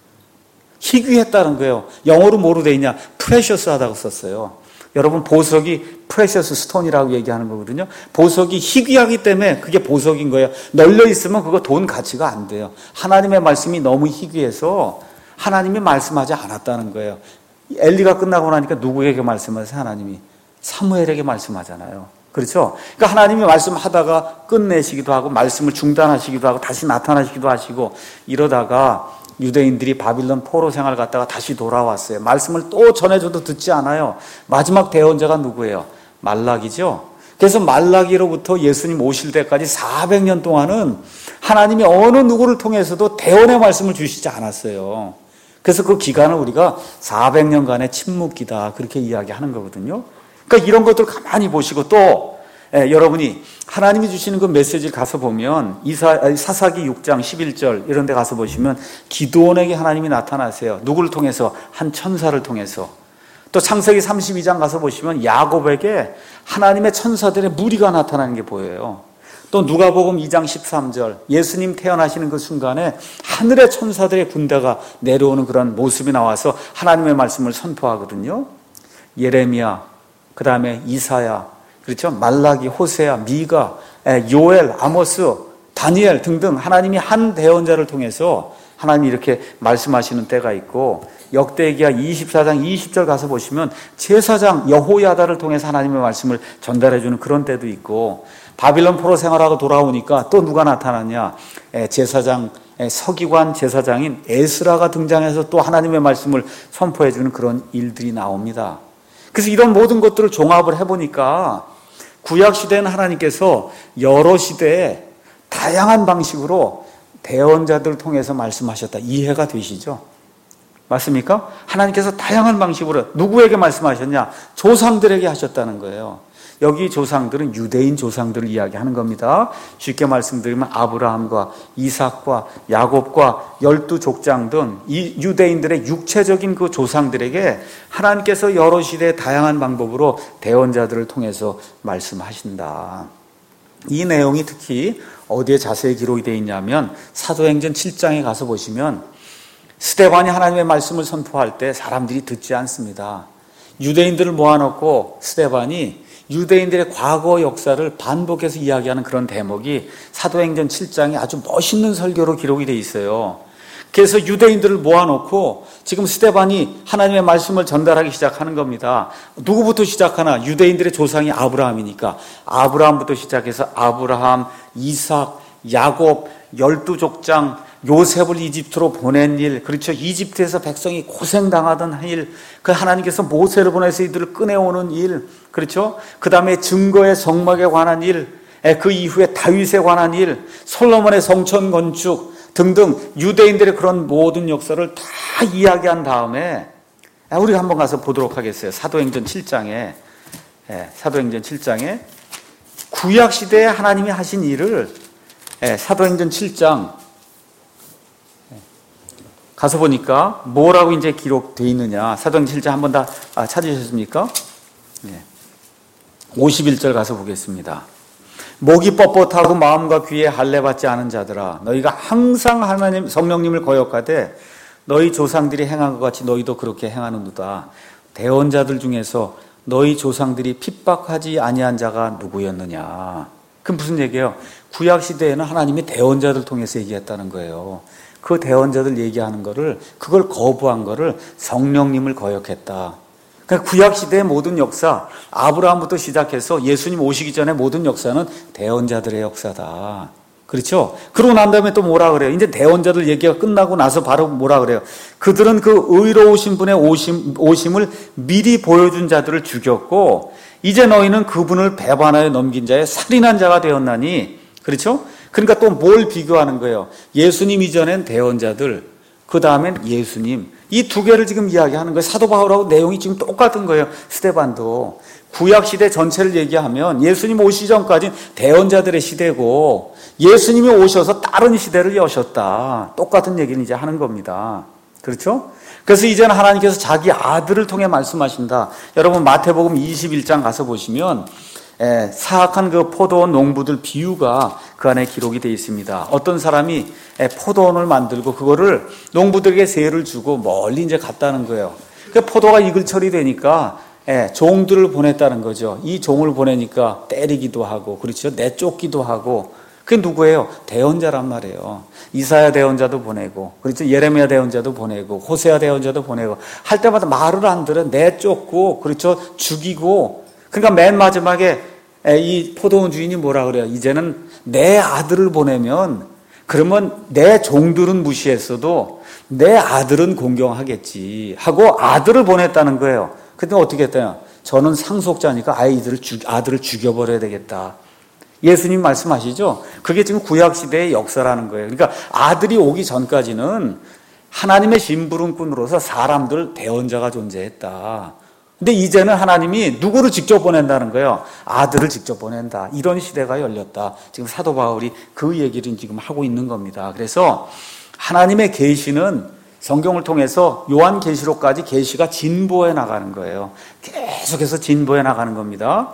희귀했다는 거예요. 영어로 뭐로 되어 있냐? 프레셔스하다고 썼어요. 여러분, 보석이 프레셔스 스톤이라고 얘기하는 거거든요. 보석이 희귀하기 때문에 그게 보석인 거예요. 널려 있으면 그거 돈 가치가 안 돼요. 하나님의 말씀이 너무 희귀해서 하나님이 말씀하지 않았다는 거예요. 엘리가 끝나고 나니까 누구에게 말씀하세요? 하나님이 사무엘에게 말씀하잖아요. 그렇죠? 그러니까 하나님이 말씀하다가 끝내시기도 하고 말씀을 중단하시기도 하고 다시 나타나시기도 하시고 이러다가 유대인들이 바빌론 포로 생활 갔다가 다시 돌아왔어요. 말씀을 또 전해줘도 듣지 않아요. 마지막 대언자가 누구예요? 말라기죠. 그래서 말라기로부터 예수님 오실 때까지 사백 년 동안은 하나님이 어느 누구를 통해서도 대언의 말씀을 주시지 않았어요. 그래서 그 기간을 우리가 사백 년간의 침묵기다 그렇게 이야기하는 거거든요. 그러니까 이런 것들 가만히 보시고 또 예, 여러분이 하나님이 주시는 그 메시지를 가서 보면 이사, 사사기 육 장 십일 절 이런 데 가서 보시면 기드온에게 하나님이 나타나세요. 누구를 통해서? 한 천사를 통해서. 또 창세기 삼십이 장 가서 보시면 야곱에게 하나님의 천사들의 무리가 나타나는 게 보여요. 또 누가복음 이 장 십삼 절 예수님 태어나시는 그 순간에 하늘의 천사들의 군대가 내려오는 그런 모습이 나와서 하나님의 말씀을 선포하거든요. 예레미야, 그 다음에 이사야, 그렇죠? 말라기, 호세아, 미가, 요엘, 아모스, 다니엘 등등 하나님이 한 대언자를 통해서 하나님이 이렇게 말씀하시는 때가 있고 역대기야 이십사 장 이십 절 가서 보시면 제사장 여호야다를 통해서 하나님의 말씀을 전달해주는 그런 때도 있고 바빌론 포로 생활하고 돌아오니까 또 누가 나타나냐? 제사장, 서기관 제사장인 에스라가 등장해서 또 하나님의 말씀을 선포해주는 그런 일들이 나옵니다. 그래서 이런 모든 것들을 종합을 해보니까 구약시대는 하나님께서 여러 시대에 다양한 방식으로 대언자들을 통해서 말씀하셨다. 이해가 되시죠? 맞습니까? 하나님께서 다양한 방식으로 누구에게 말씀하셨냐? 조상들에게 하셨다는 거예요. 여기 조상들은 유대인 조상들을 이야기하는 겁니다. 쉽게 말씀드리면 아브라함과 이삭과 야곱과 열두 족장 등 이 유대인들의 육체적인 그 조상들에게 하나님께서 여러 시대의 다양한 방법으로 대언자들을 통해서 말씀하신다. 이 내용이 특히 어디에 자세히 기록이 되어 있냐면 사도행전 칠 장에 가서 보시면 스데반이 하나님의 말씀을 선포할 때 사람들이 듣지 않습니다. 유대인들을 모아놓고 스데반이 유대인들의 과거 역사를 반복해서 이야기하는 그런 대목이 사도행전 칠 장에 아주 멋있는 설교로 기록이 되어 있어요. 그래서 유대인들을 모아놓고 지금 스데반이 하나님의 말씀을 전달하기 시작하는 겁니다. 누구부터 시작하나? 유대인들의 조상이 아브라함이니까 아브라함부터 시작해서 아브라함, 이삭, 야곱, 열두 족장, 요셉을 이집트로 보낸 일, 그렇죠. 이집트에서 백성이 고생당하던 일, 그 하나님께서 모세를 보내서 이들을 꺼내오는 일, 그렇죠. 그 다음에 증거의 성막에 관한 일, 그 이후에 다윗에 관한 일, 솔로몬의 성전 건축 등등 유대인들의 그런 모든 역사를 다 이야기한 다음에 우리가 한번 가서 보도록 하겠어요. 사도행전 칠 장에 사도행전 칠 장에 구약시대에 하나님이 하신 일을 사도행전 칠 장 가서 보니까 뭐라고 이제 기록되어 있느냐. 사도행전 칠 장 한 번 다 찾으셨습니까? 네. 오십일 절 가서 보겠습니다. 목이 뻣뻣하고 마음과 귀에 할례받지 않은 자들아, 너희가 항상 하나님 성령님을 거역하되 너희 조상들이 행한 것 같이 너희도 그렇게 행하는도다. 대언자들 중에서 너희 조상들이 핍박하지 아니한 자가 누구였느냐. 그럼 무슨 얘기예요? 구약 시대에는 하나님이 대언자들 통해서 얘기했다는 거예요. 그 대언자들 얘기하는 거를, 그걸 거부한 거를 성령님을 거역했다. 그러니까 구약 시대의 모든 역사, 아브라함부터 시작해서 예수님 오시기 전에 모든 역사는 대언자들의 역사다. 그렇죠? 그러고 난 다음에 또 뭐라 그래요? 이제 대언자들 얘기가 끝나고 나서 바로 뭐라 그래요? 그들은 그 의로우신 분의 오심, 오심을 미리 보여준 자들을 죽였고 이제 너희는 그분을 배반하여 넘긴 자의 살인한 자가 되었나니. 그렇죠? 그러니까 또 뭘 비교하는 거예요? 예수님 이전엔 대언자들, 그 다음엔 예수님. 이 두 개를 지금 이야기하는 거예요. 사도 바울하고 내용이 지금 똑같은 거예요. 스데반도. 구약시대 전체를 얘기하면 예수님 오시기 전까지는 대언자들의 시대고 예수님이 오셔서 다른 시대를 여셨다. 똑같은 얘기는 이제 하는 겁니다. 그렇죠? 그래서 이제는 하나님께서 자기 아들을 통해 말씀하신다. 여러분 마태복음 이십일 장 가서 보시면 예, 사악한 그 포도원 농부들 비유가 그 안에 기록이 되어 있습니다. 어떤 사람이 예, 포도원을 만들고 그거를 농부들에게 세를 주고 멀리 이제 갔다는 거예요. 그 포도가 익을철이 되니까 예, 종들을 보냈다는 거죠. 이 종을 보내니까 때리기도 하고, 그렇죠? 내쫓기도 하고. 그게 누구예요? 대언자란 말이에요. 이사야 대언자도 보내고, 그렇죠? 예레미야 대언자도 보내고, 호세아 대언자도 보내고, 할 때마다 말을 안 들어 내쫓고, 그렇죠? 죽이고. 그러니까 맨 마지막에 이 포도원 주인이 뭐라 그래요? 이제는 내 아들을 보내면 그러면 내 종들은 무시했어도 내 아들은 공경하겠지 하고 아들을 보냈다는 거예요. 근데 어떻게 했대요? 저는 상속자니까 아이들을 죽, 아들을 죽여버려야 되겠다. 예수님 말씀하시죠? 그게 지금 구약시대의 역사라는 거예요. 그러니까 아들이 오기 전까지는 하나님의 심부름꾼으로서 사람들 대언자가 존재했다. 근데 이제는 하나님이 누구를 직접 보낸다는 거예요? 아들을 직접 보낸다. 이런 시대가 열렸다. 지금 사도 바울이 그 얘기를 지금 하고 있는 겁니다. 그래서 하나님의 계시는 성경을 통해서 요한계시록까지 계시가 진보해 나가는 거예요. 계속해서 진보해 나가는 겁니다.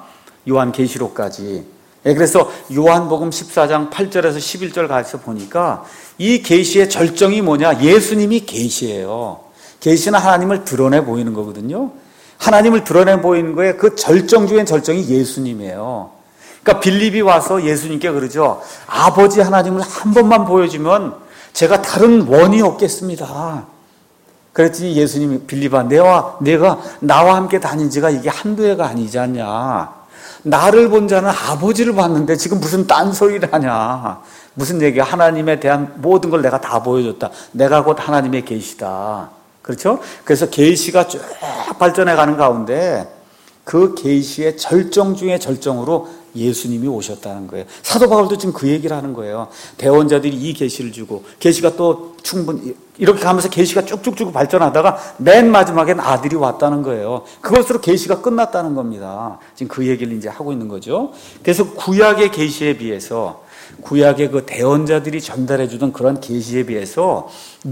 요한계시록까지. 예, 그래서 요한복음 십사 장 팔 절에서 십일 절 가서 보니까 이 계시의 절정이 뭐냐? 예수님이 계시예요. 계시는 하나님을 드러내 보이는 거거든요. 하나님을 드러내 보이는 거에 그 절정 중엔 절정이 예수님이에요. 그러니까 빌립이 와서 예수님께 그러죠. 아버지 하나님을 한 번만 보여주면 제가 다른 원이 없겠습니다. 그랬더니 예수님이 빌립아, 내와 내가 나와 함께 다닌 지가 이게 한두 해가 아니지 않냐. 나를 본 자는 아버지를 봤는데 지금 무슨 딴소리를 하냐. 무슨 얘기야. 하나님에 대한 모든 걸 내가 다 보여줬다. 내가 곧 하나님의 계시다. 그렇죠? 그래서 계시가 쭉 발전해 가는 가운데 그 계시의 절정 중의 절정으로 예수님이 오셨다는 거예요. 사도 바울도 지금 그 얘기를 하는 거예요. 대원자들이 이 계시를 주고 계시가 또 충분히 이렇게 가면서 계시가 쭉쭉쭉 발전하다가 맨 마지막엔 아들이 왔다는 거예요. 그것으로 계시가 끝났다는 겁니다. 지금 그 얘기를 이제 하고 있는 거죠. 그래서 구약의 계시에 비해서 구약의 그 대언자들이 전달해 주던 그런 계시에 비해서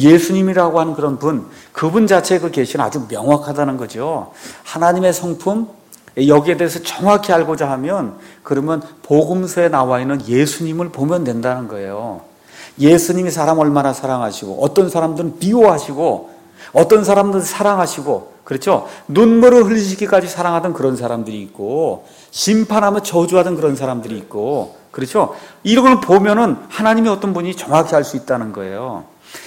예수님이라고 하는 그런 분, 그분 자체의 그 계시는 아주 명확하다는 거죠. 하나님의 성품, 여기에 대해서 정확히 알고자 하면 그러면 복음서에 나와 있는 예수님을 보면 된다는 거예요. 예수님이 사람 얼마나 사랑하시고 어떤 사람들은 미워하시고 어떤 사람들은 사랑하시고 그렇죠? 눈물을 흘리시기까지 사랑하던 그런 사람들이 있고 심판하며 저주하던 그런 사람들이 있고 그렇죠? 이런 걸 보면은 하나님이 어떤 분이 정확히 알 수 있다는 거예요.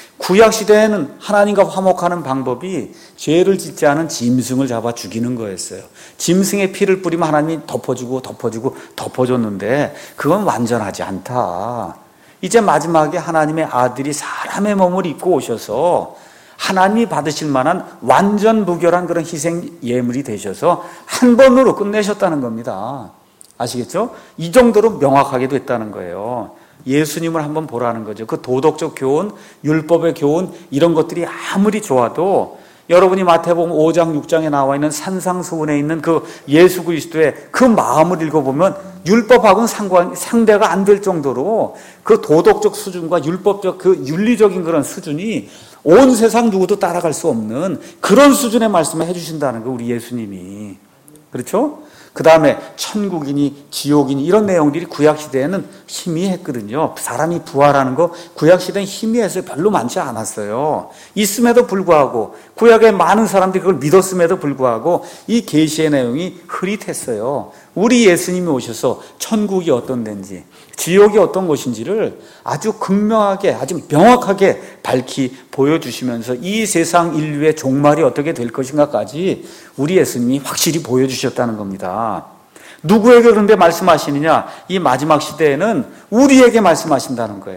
구약 시대에는 하나님과 화목하는 방법이 죄를 짓지 않은 짐승을 잡아 죽이는 거였어요. 짐승의 피를 뿌리면 하나님이 덮어주고 덮어주고 덮어줬는데 그건 완전하지 않다. 이제 마지막에 하나님의 아들이 사람의 몸을 입고 오셔서 하나님이 받으실 만한 완전 무결한 그런 희생 예물이 되셔서 한 번으로 끝내셨다는 겁니다. 아시겠죠? 이 정도로 명확하게 됐다는 거예요. 예수님을 한번 보라는 거죠. 그 도덕적 교훈, 율법의 교훈 이런 것들이 아무리 좋아도 여러분이 마태복음 오 장 육 장에 나와 있는 산상수훈에 있는 그 예수 그리스도의 그 마음을 읽어보면 율법하고는 상관, 상대가 안 될 정도로 그 도덕적 수준과 율법적 그 윤리적인 그런 수준이 온 세상 누구도 따라갈 수 없는 그런 수준의 말씀을 해주신다는 거 우리 예수님이. 그렇죠? 그 다음에 천국이니 지옥이니 이런 내용들이 구약시대에는 희미했거든요. 사람이 부활하는 거 구약시대는 희미해서 별로 많지 않았어요. 있음에도 불구하고 구약의 많은 사람들이 그걸 믿었음에도 불구하고 이 계시의 내용이 흐릿했어요. 우리 예수님이 오셔서 천국이 어떤 데인지 지옥이 어떤 곳인지를 아주 극명하게 아주 명확하게 밝히 보여주시면서 이 세상 인류의 종말이 어떻게 될 것인가까지 우리 예수님이 확실히 보여주셨다는 겁니다. 누구에게 그런데 말씀하시느냐? 이 마지막 시대에는 우리에게 말씀하신다는 거예요.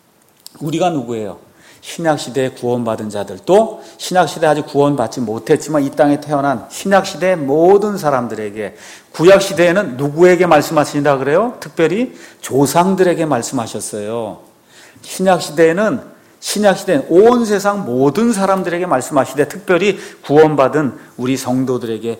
우리가 누구예요? 신약시대에 구원받은 자들, 또 신약시대에 아직 구원받지 못했지만 이 땅에 태어난 신약시대의 모든 사람들에게, 구약시대에는 누구에게 말씀하신다 그래요? 특별히 조상들에게 말씀하셨어요. 신약시대에는 신약시대는 온 세상 모든 사람들에게 말씀하시되 특별히 구원받은 우리 성도들에게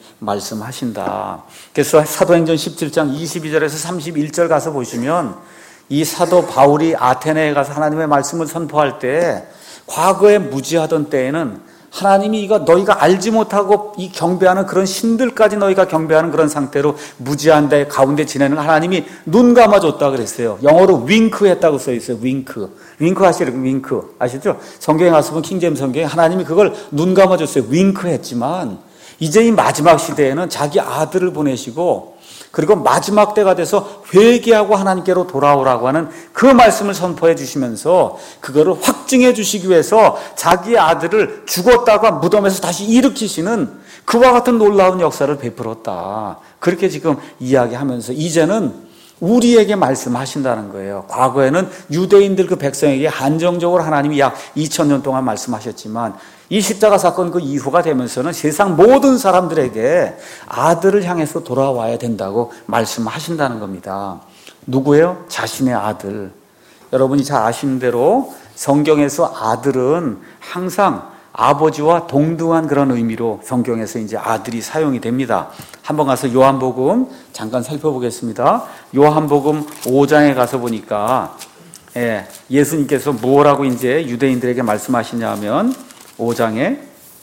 말씀하신다. 그래서 사도행전 십칠 장 이십이 절에서 삼십일 절 가서 보시면 이 사도 바울이 아테네에 가서 하나님의 말씀을 선포할 때 과거에 무지하던 때에는 하나님이 이거 너희가 알지 못하고 이 경배하는 그런 신들까지 너희가 경배하는 그런 상태로 무지한 데 가운데 지내는 하나님이 눈 감아줬다 그랬어요. 영어로 윙크했다고 써 있어요. 윙크. 윙크 하시죠. 윙크. 아시죠? 성경에 가서 보면 킹제임 성경에 하나님이 그걸 눈 감아줬어요. 윙크했지만 이제 이 마지막 시대에는 자기 아들을 보내시고 그리고 마지막 때가 돼서 회개하고 하나님께로 돌아오라고 하는 그 말씀을 선포해 주시면서 그거를 확증해 주시기 위해서 자기의 아들을 죽었다가 무덤에서 다시 일으키시는 그와 같은 놀라운 역사를 베풀었다. 그렇게 지금 이야기하면서 이제는 우리에게 말씀하신다는 거예요. 과거에는 유대인들 그 백성에게 한정적으로 하나님이 약 이천 년 동안 말씀하셨지만 이 십자가 사건 그 이후가 되면서는 세상 모든 사람들에게 아들을 향해서 돌아와야 된다고 말씀하신다는 겁니다. 누구예요? 자신의 아들. 여러분이 잘 아시는 대로 성경에서 아들은 항상 아버지와 동등한 그런 의미로 성경에서 이제 아들이 사용이 됩니다. 한번 가서 요한복음 잠깐 살펴보겠습니다. 요한복음 오 장에 가서 보니까 예, 예수님께서 뭐라고 이제 유대인들에게 말씀하시냐면 오 장에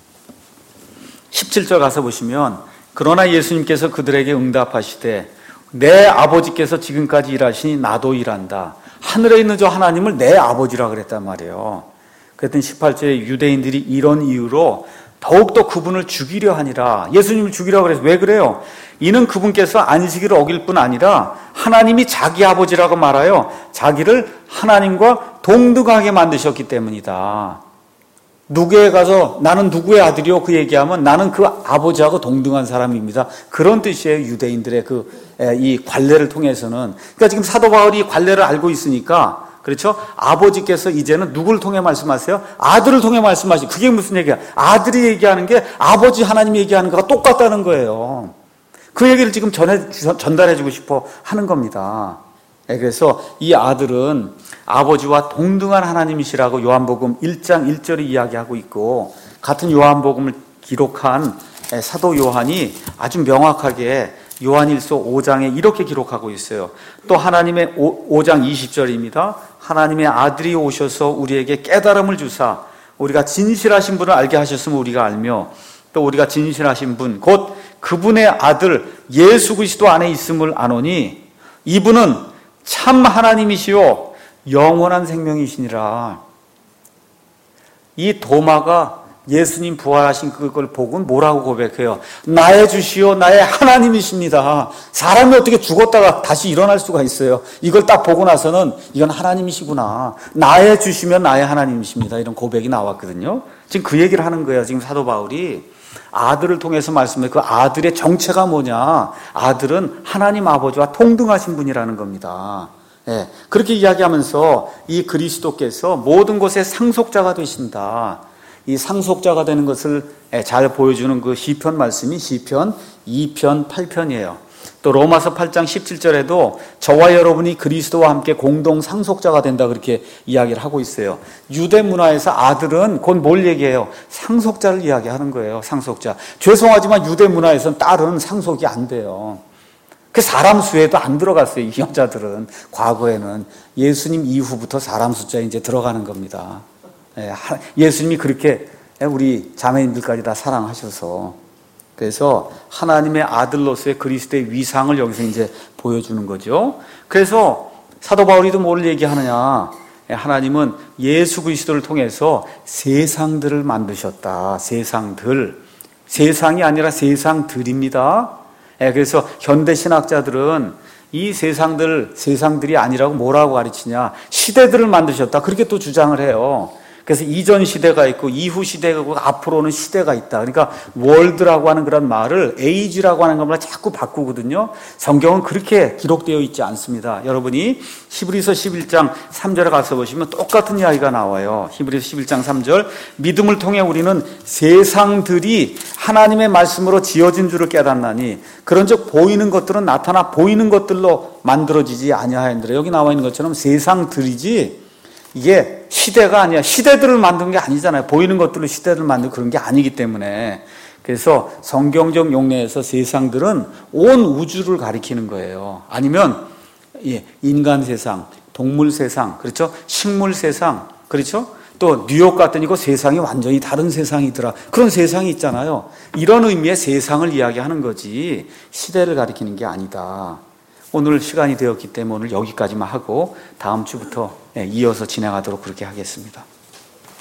십칠 절 가서 보시면 그러나 예수님께서 그들에게 응답하시되 내 아버지께서 지금까지 일하시니 나도 일한다. 하늘에 있는 저 하나님을 내 아버지라 그랬단 말이에요. 그랬더니 십팔 절에 유대인들이 이런 이유로 더욱더 그분을 죽이려 하니라. 예수님을 죽이려고 그래서 왜 그래요? 이는 그분께서 안식일을 어길 뿐 아니라 하나님이 자기 아버지라고 말하여 자기를 하나님과 동등하게 만드셨기 때문이다. 누구에 가서 나는 누구의 아들이요? 그 얘기하면 나는 그 아버지하고 동등한 사람입니다. 그런 뜻이에요. 유대인들의 그 이 관례를 통해서는. 그러니까 지금 사도 바울이 관례를 알고 있으니까 그렇죠? 아버지께서 이제는 누구를 통해 말씀하세요? 아들을 통해 말씀하시죠. 그게 무슨 얘기야? 아들이 얘기하는 게 아버지 하나님이 얘기하는 거가 똑같다는 거예요. 그 얘기를 지금 전해, 전달해주고 싶어 하는 겁니다. 그래서 이 아들은 아버지와 동등한 하나님이시라고 요한복음 일 장 일 절에 이야기하고 있고 같은 요한복음을 기록한 사도 요한이 아주 명확하게 요한일서 오 장에 이렇게 기록하고 있어요. 또 하나님의 오 장 이십 절입니다. 하나님의 아들이 오셔서 우리에게 깨달음을 주사 우리가 진실하신 분을 알게 하셨으면 우리가 알며 또 우리가 진실하신 분 곧 그분의 아들 예수 그리스도 안에 있음을 아노니 이분은 참 하나님이시요 영원한 생명이시니라. 이 도마가 예수님 부활하신 그걸 보고 뭐라고 고백해요? 나의 주시요 나의 하나님이십니다. 사람이 어떻게 죽었다가 다시 일어날 수가 있어요? 이걸 딱 보고 나서는 이건 하나님이시구나. 나의 주시면 나의 하나님이십니다. 이런 고백이 나왔거든요. 지금 그 얘기를 하는 거예요. 지금 사도 바울이 아들을 통해서 말씀해. 그 아들의 정체가 뭐냐? 아들은 하나님 아버지와 동등하신 분이라는 겁니다. 예, 그렇게 이야기하면서 이 그리스도께서 모든 것의 상속자가 되신다. 이 상속자가 되는 것을 잘 보여주는 그 시편 말씀이 시편 이 편 팔 편이에요. 또 로마서 팔 장 십칠 절에도 저와 여러분이 그리스도와 함께 공동 상속자가 된다 그렇게 이야기를 하고 있어요. 유대 문화에서 아들은 곧 뭘 얘기해요? 상속자를 이야기하는 거예요. 상속자. 죄송하지만 유대 문화에서는 딸은 상속이 안 돼요. 그 사람 수에도 안 들어갔어요. 이 여자들은 과거에는 예수님 이후부터 사람 숫자에 이제 들어가는 겁니다. 예수님이 그렇게 우리 자매님들까지 다 사랑하셔서 그래서 하나님의 아들로서의 그리스도의 위상을 여기서 이제 보여주는 거죠. 그래서 사도 바울이도 뭘 얘기하느냐? 하나님은 예수 그리스도를 통해서 세상들을 만드셨다. 세상들. 세상이 아니라 세상들입니다. 그래서 현대 신학자들은 이 세상들, 세상들이 아니라고 뭐라고 가르치냐? 시대들을 만드셨다. 그렇게 또 주장을 해요. 그래서 이전 시대가 있고 이후 시대가 있고 앞으로는 시대가 있다. 그러니까 월드라고 하는 그런 말을 에이지라고 하는 것만 자꾸 바꾸거든요. 성경은 그렇게 기록되어 있지 않습니다. 여러분이 히브리서 십일 장 삼 절에 가서 보시면 똑같은 이야기가 나와요. 히브리서 십일 장 삼 절 믿음을 통해 우리는 세상들이 하나님의 말씀으로 지어진 줄을 깨닫나니 그런즉 보이는 것들은 나타나 보이는 것들로 만들어지지 아니하였느라. 여기 나와 있는 것처럼 세상들이지 이게 시대가 아니야. 시대들을 만든 게 아니잖아요. 보이는 것들로 시대를 만들고 그런 게 아니기 때문에. 그래서 성경적 용례에서 세상들은 온 우주를 가리키는 거예요. 아니면 인간 세상, 동물 세상, 그렇죠? 식물 세상, 그렇죠? 또 뉴욕 같더니 그 세상이 완전히 다른 세상이더라. 그런 세상이 있잖아요. 이런 의미의 세상을 이야기하는 거지 시대를 가리키는 게 아니다. 오늘 시간이 되었기 때문에 오늘 여기까지만 하고 다음 주부터 이어서 진행하도록 그렇게 하겠습니다.